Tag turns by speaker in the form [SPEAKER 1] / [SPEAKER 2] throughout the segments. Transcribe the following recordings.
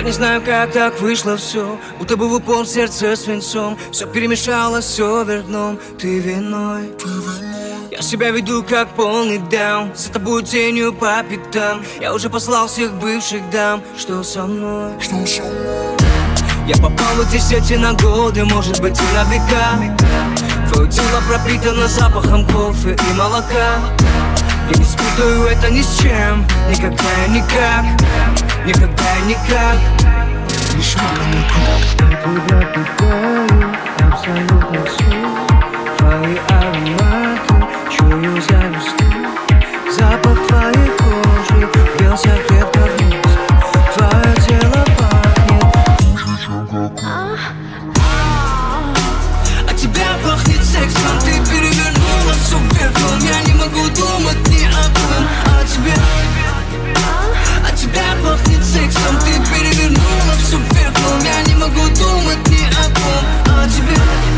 [SPEAKER 1] не знаю, как так вышло все, будто бы в упор сердце свинцом. Все перемешалось, все вверх дном, ты виной. Я себя веду как полный даун, за тобой тенью по пятам. Я уже послал всех бывших дам, что со мной? Я попал в эти сети на годы, может быть и на века. Твое тело пропитано запахом кофе и молока. Я не спутаю это ни с чем, никогда и никак, никогда и никак. Лишь я тебя питаю, абсолютно все. Твои ароматы, чую за листу. Запах твоей кожи бьется крепко вниз. Твое тело пахнет хуже, чем кокос. От тебя пахнет сексом, ты перевернула все вверх дном. Я не могу думать ни о ком, а тебе. От тебя пахнет сексом, ты перевернула все вверх дном. Я не могу думать ни о ком, а тебе.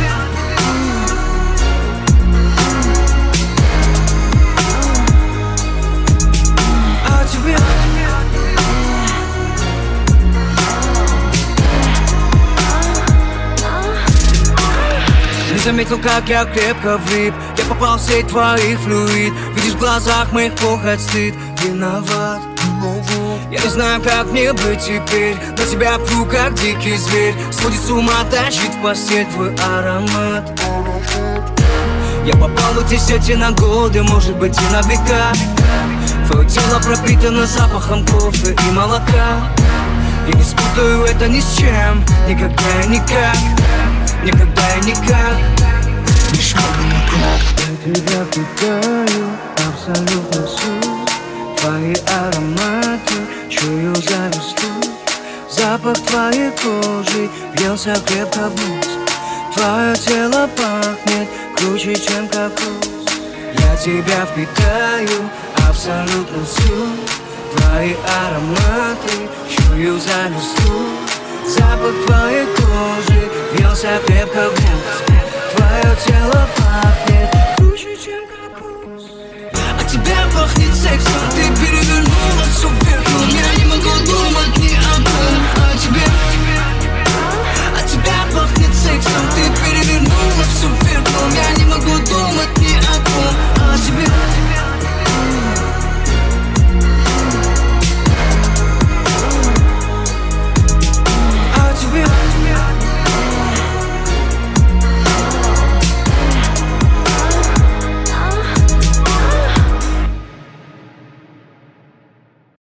[SPEAKER 1] Не заметил, как я крепко влип. Я попал в сеть твоих флюид. Видишь в глазах моих похоть, стыд. Виноват. Я не знаю, как мне быть теперь. На тебя пру, как дикий зверь. Сводит с ума, тащит в постель твой аромат. Я попал в эти сети на годы, может быть и на века. Твое тело пропитано запахом кофе и молока. Я не спутаю это ни с чем, никогда и никак, никогда и никак. Лишь я тебя питаю, абсолютно все. Твои ароматы, чую за листу. Запах твоей кожи бьется крепко вниз. Твое тело пахнет круче, чем кокос. Я тебя впитаю, абсолютно всю. Твои ароматы, чую за листу. Запах твоей кожи бьется крепко вниз. Твое тело пахнет круче, чем кокос. От тебя пахнет сексом, ты перевернула все вверх дном. Я не могу думать